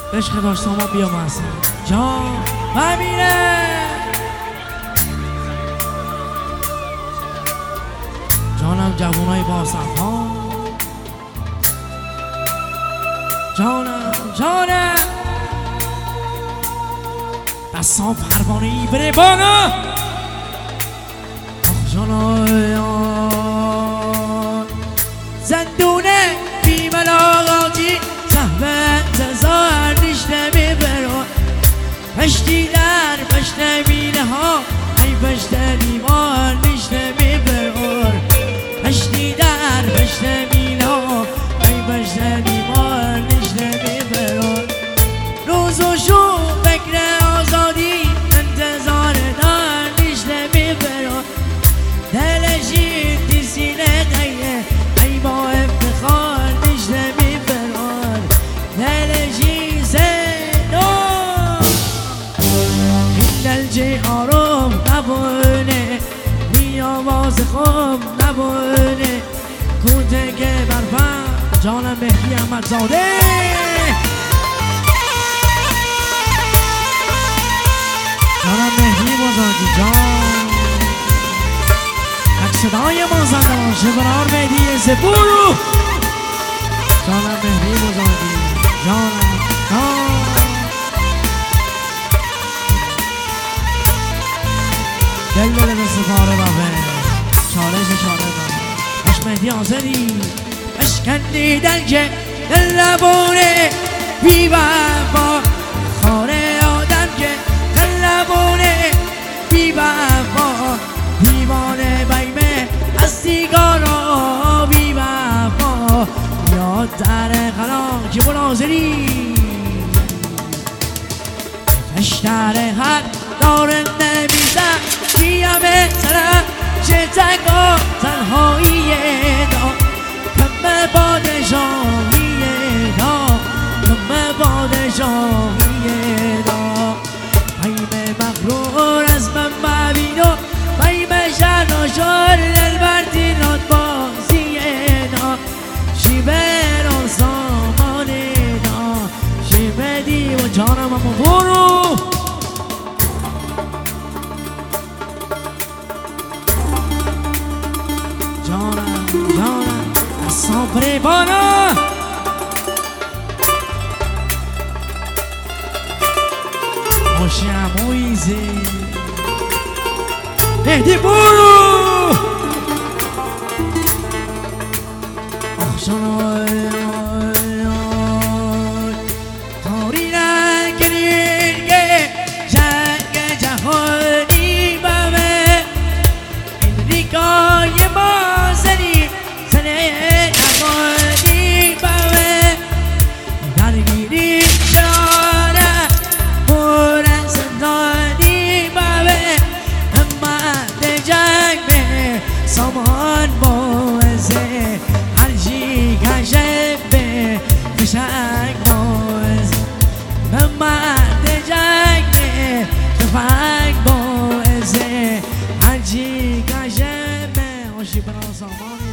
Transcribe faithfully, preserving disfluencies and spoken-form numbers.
عشق داشت ما بیا مثلا جان امینه جانم جوانای با صفا جانم جانم دستان پروانه ای بره بالا آخ جانایان زندونه بی ملاقاتی صحبه انتظار نشته میبرون پشتی در پشت مینه ها ای پشت دیوار نشته میبرون پشتی در پشت مینه ها ای پشت دیوار نشته میبرون روز و شو فکر آزادی انتظار دار نشته میبرون دلشی دی سینه قیه ای با افتخار نشته میبرون دلشی زنو این دلچه آروم نبونه می آواز خوب نبونه کوته که برفن جانم مهدی احمدزاده جانم مهدی بزرگی جان عکس صدای ما زنده باشه برار مهدی سپورو جانم مهدی بزرگی جانم جان دل بده به سپاره بابه چالش چاله بابه اش مهدی آزدی اشکندی دل که دل لبونه بی وفا خاره آدم که دل لبونه بی وفا دیوانه بیمه از سیگارا بی وفا یاد در خلان که مناظری فشتر حق داره نمیزن بیامه سرم چه تکا تنهاییه دا کم پادشاهیه دا کم پادشاهیه دا بیمه مغرور از من ببینو بیمه شر و شر دلبردی راد بازیه دا شیبه رو سامانه دا شیبه دی و جانم همون برو جانم جانم دستان پره بالا خوشی امویزی مهدی برو آخ جانای تاری نکنید که جنگ جهانی بمه این ریکای ما زنی سنه نگانی بمه درگیری شانه پر زندانی بمه اما ده جنگ به سامان موزه هرچی کشم به فشنگ موزه اما ده جنگ به تفنگ موزه هرچی کشم به خوشی برا سامان